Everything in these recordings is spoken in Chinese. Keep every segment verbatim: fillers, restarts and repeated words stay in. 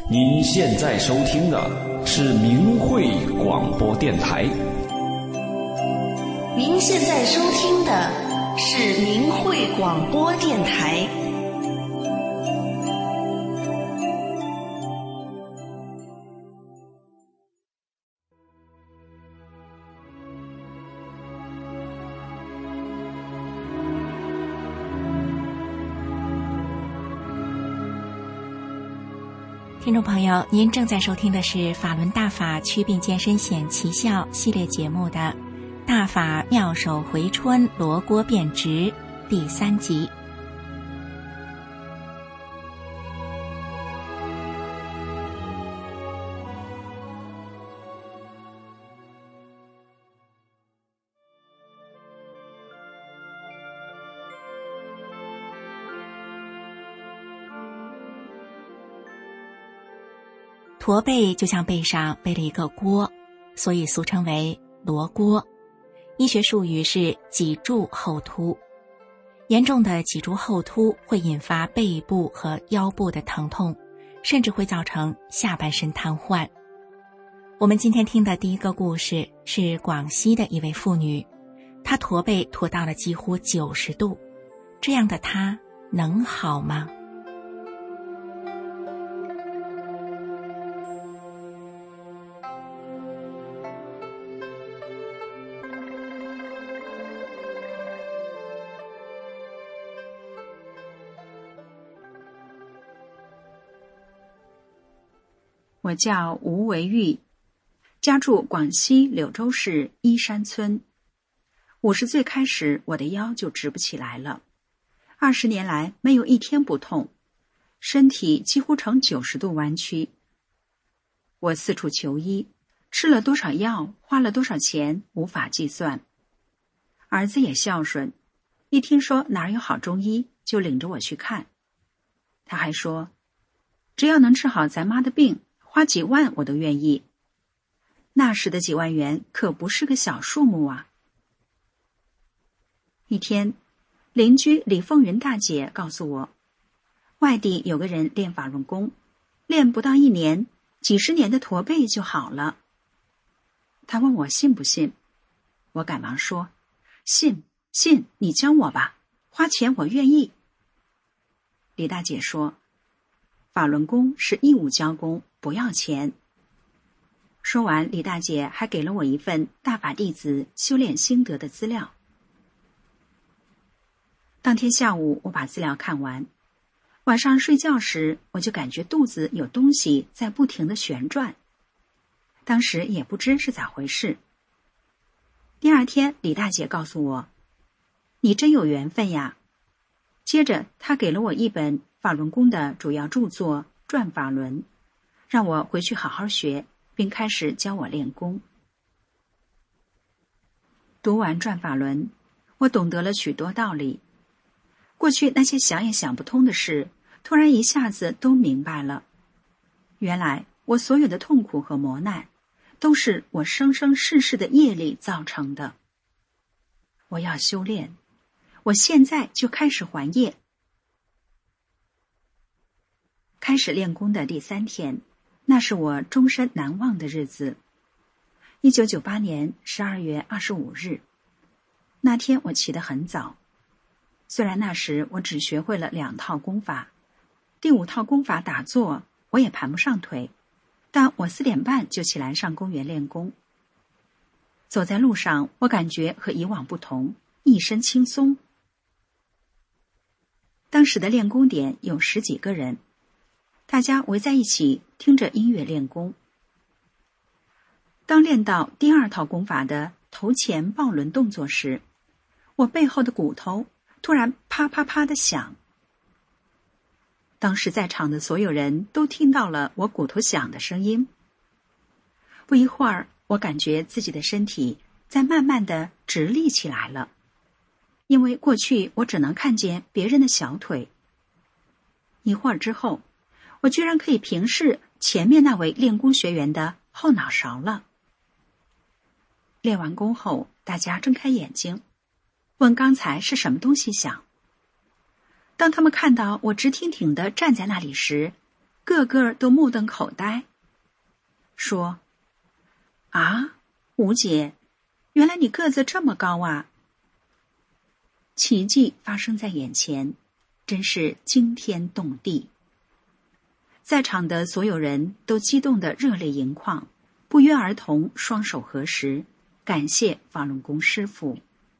您现在收听的是明慧广播电台。 您现在收听的是明慧广播电台。 听众朋友，您正在收听的是法轮大法祛病健身显奇效系列节目的大法妙手回春罗锅变直第三集。驼背就像背上背了一个锅，所以俗称为罗锅。医学术语是脊柱后凸。严重的脊柱后凸会引发背部和腰部的疼痛，甚至会造成下半身瘫痪。我们今天听的第一个故事是广西的一位妇女，她驼背驼到了几乎九十度，这样的她能好吗？ 我叫吴维玉，家住广西柳州市依山村。五十岁开始，我的腰就直不起来了，二十年来没有一天不痛，身体几乎呈九十度弯曲。我四处求医，吃了多少药，花了多少钱，无法计算。儿子也孝顺，一听说哪儿有好中医，就领着我去看。他还说，只要能治好咱妈的病，花几万我都愿意。那时的几万元可不是个小数目啊。一天，邻居李凤云大姐告诉我，外地有个人练法轮功，练不到一年，几十年的驼背就好了。她问我信不信，我赶忙说，信信，你教我吧，花钱我愿意。李大姐说，法轮功是义务教功，不要钱。说完，李大姐还给了我一份大法弟子修炼心得的资料。当天下午，我把资料看完，晚上睡觉时，我就感觉肚子有东西在不停地旋转，当时也不知是咋回事。第二天，李大姐告诉我，你真有缘分呀。接着，她给了我一本法轮功的主要著作《转法轮》，让我回去好好学，并开始教我练功。读完《转法轮》，我懂得了许多道理。过去那些想也想不通的事，突然一下子都明白了。原来我所有的痛苦和磨难，都是我生生世世的业力造成的。我要修炼，我现在就开始还业。开始练功的第三天，那是我终身难忘的日子。一九九八年十二月二十五日，那天我起得很早。虽然那时我只学会了两套功法，第五套功法打坐我也盘不上腿，但我四点半就起来上公园练功。走在路上，我感觉和以往不同，一身轻松。当时的练功点有十几个人，大家围在一起听着音乐练功。当练到第二套功法的头前抱轮动作时，我背后的骨头突然啪啪啪地响。当时在场的所有人都听到了我骨头响的声音。不一会儿，我感觉自己的身体在慢慢地直立起来了，因为过去我只能看见别人的小腿。一会儿之后，我居然可以平视前面那位练功学员的后脑勺了。练完功后，大家睁开眼睛，问刚才是什么东西响。当他们看到我直挺挺地站在那里时， 个个都目瞪口呆，说：“啊，吴姐，原来你个子这么高啊！”奇迹发生在眼前，真是惊天动地。在场的所有人都激动得热泪盈眶，不约而同双手合十，感谢法轮功师父。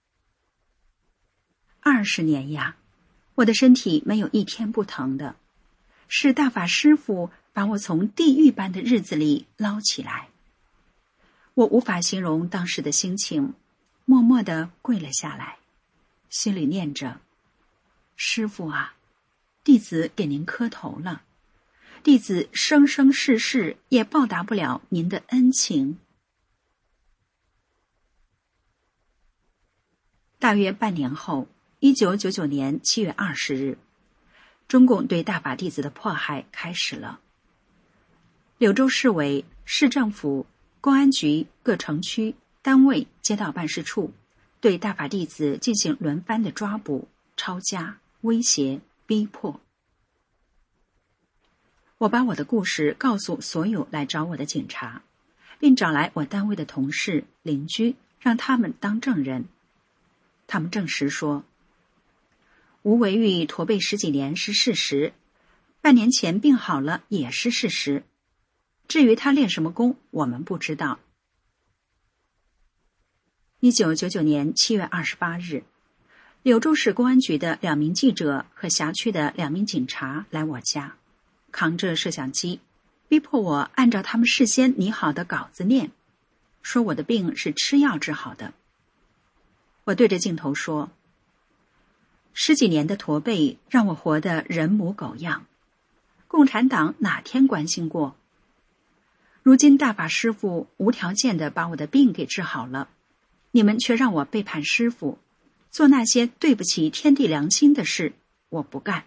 二十年呀，我的身体没有一天不疼的，是大法师父把我从地狱般的日子里捞起来。我无法形容当时的心情，默默地跪了下来，心里念着：“师父啊，弟子给您磕头了，弟子生生世世也报答不了您的恩情。”大约半年后，一九九九年七月二十日，中共对大法弟子的迫害开始了。柳州市委、市政府、公安局各城区单位街道办事处对大法弟子进行轮番的抓捕、抄家、威胁、逼迫。我把我的故事告诉所有来找我的警察，并找来我单位的同事、邻居，让他们当证人。他们证实说，吴维玉驼背十几年是事实，半年前病好了也是事实。至于他练什么功，我们不知道。一九九九年七月二十八日，柳州市公安局的两名记者和辖区的两名警察来我家，扛着摄像机，逼迫我按照他们事先拟好的稿子念，说我的病是吃药治好的。我对着镜头说：“十几年的驼背让我活得人模狗样，共产党哪天关心过？如今大法师父无条件地把我的病给治好了，你们却让我背叛师父，做那些对不起天地良心的事，我不干。”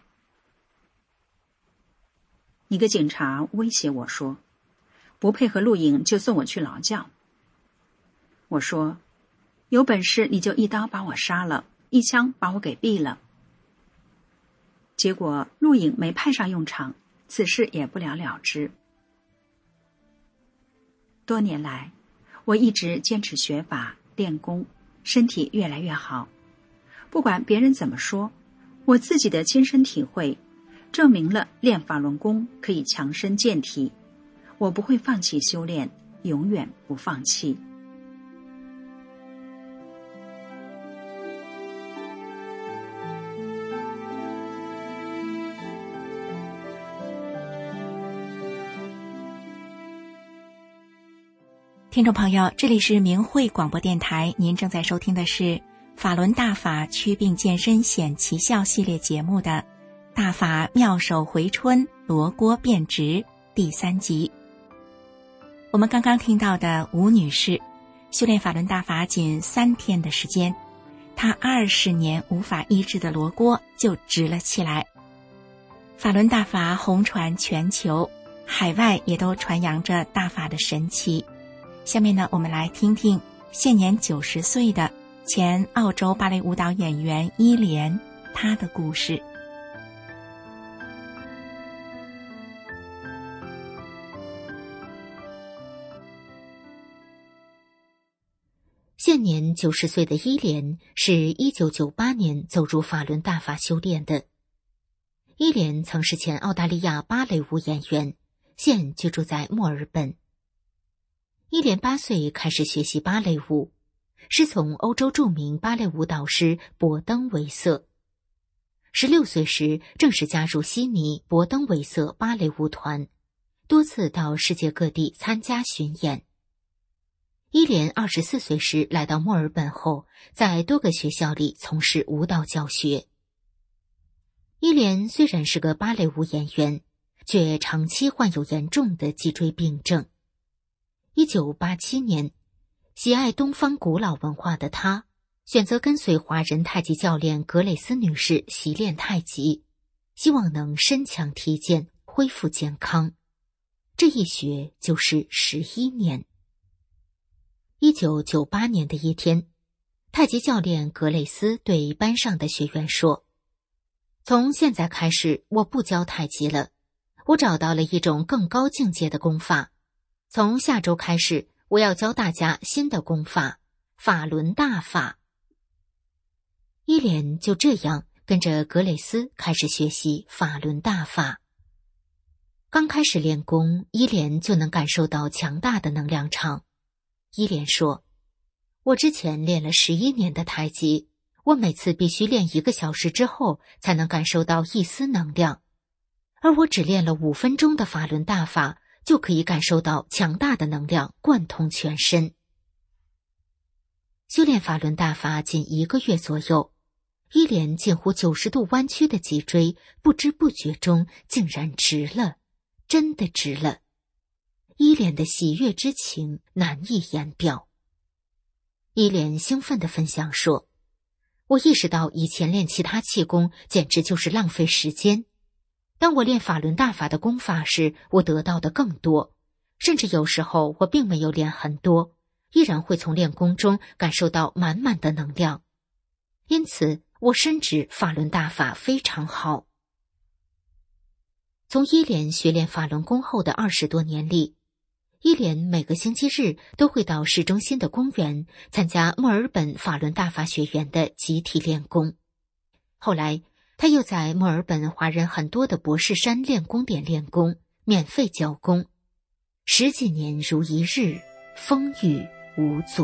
一个警察威胁我说：“不配合录影就送我去劳教。”我说：“有本事你就一刀把我杀了，一枪把我给毙了。”结果录影没派上用场，此事也不了了之。多年来，我一直坚持学法练功，身体越来越好。不管别人怎么说，我自己的亲身体会证明了练法轮功可以强身健体。我不会放弃修炼，永远不放弃。 听众朋友，这里是明慧广播电台，您正在收听的是法轮大法祛病健身显奇效系列节目的大法妙手回春罗锅变直第三集。我们刚刚听到的吴女士修炼法轮大法仅三天的时间，她二十年无法医治的罗锅就直了起来。法轮大法红传全球，海外也都传扬着大法的神奇。下面呢，我们来听听现年九十岁的前澳洲芭蕾舞蹈演员伊莲她的故事。 现年九十岁的伊莲是一九九八年走入法轮大法修炼的。伊莲曾是前澳大利亚芭蕾舞演员，现居住在墨尔本。伊莲八岁开始学习芭蕾舞，师从欧洲著名芭蕾舞导师伯登维瑟。十六岁时正式加入悉尼伯登维瑟芭蕾舞团，多次到世界各地参加巡演。伊莲二十四岁时来到墨尔本后，在多个学校里从事舞蹈教学。伊莲虽然是个芭蕾舞演员，却长期患有严重的脊椎病症。一九八七年，喜爱东方古老文化的他，选择跟随华人太极教练格蕾斯女士习练太极，希望能身强体健，恢复健康。这一学就是十一年。一九九八年的一天，太极教练格蕾斯对班上的学员说：“从现在开始，我不教太极了， 我找到了一种更高境界的功法。从下周开始，我要教大家新的功法——法轮大法。伊莲就这样跟着格蕾斯开始学习法轮大法。刚开始练功，伊莲就能感受到强大的能量场。伊莲说，我之前练了十一年的太极，我每次必须练一个小时之后才能感受到一丝能量，而我只练了五分钟的法轮大法，就可以感受到强大的能量贯通全身。修炼法轮大法仅一个月左右，伊莲近乎九十度弯曲的脊椎不知不觉中竟然直了，真的直了。伊莲的喜悦之情难以言表。伊莲兴奋地分享说，我意识到以前练其他气功简直就是浪费时间。当我练法轮大法的功法时，我得到的更多，甚至有时候我并没有练很多，依然会从练功中感受到满满的能量。因此，我深知法轮大法非常好。从伊莲学练法轮功后的二十多年里，伊莲每个星期日都会到市中心的公园参加墨尔本法轮大法学员的集体练功。后来，他又在墨尔本华人很多的博士山练功点练功，免费教功，十几年如一日，风雨无阻。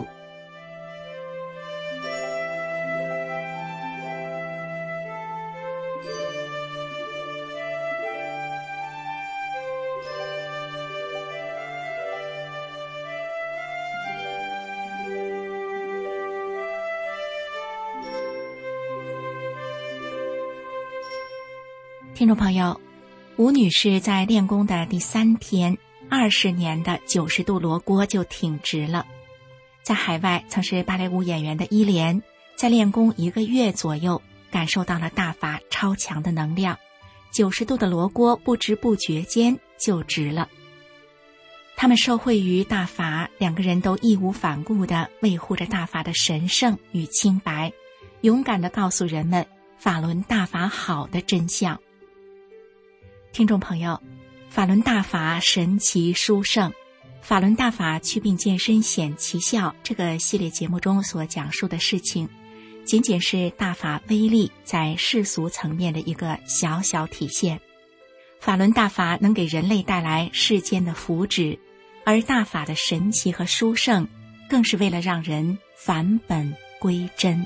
听众朋友，吴女士在练功的第三天，二十年的九十度罗锅就挺直了。在海外曾是芭蕾舞演员的伊莲，在练功一个月左右，感受到了大法超强的能量，九十度的罗锅不知不觉间就直了。他们受惠于大法，两个人都义无反顾地维护着大法的神圣与清白，勇敢地告诉人们法轮大法好的真相。听众朋友，法轮大法神奇殊胜，法轮大法祛病健身显奇效这个系列节目中所讲述的事情，仅仅是大法威力在世俗层面的一个小小体现。法轮大法能给人类带来世间的福祉，而大法的神奇和殊胜，更是为了让人返本归真。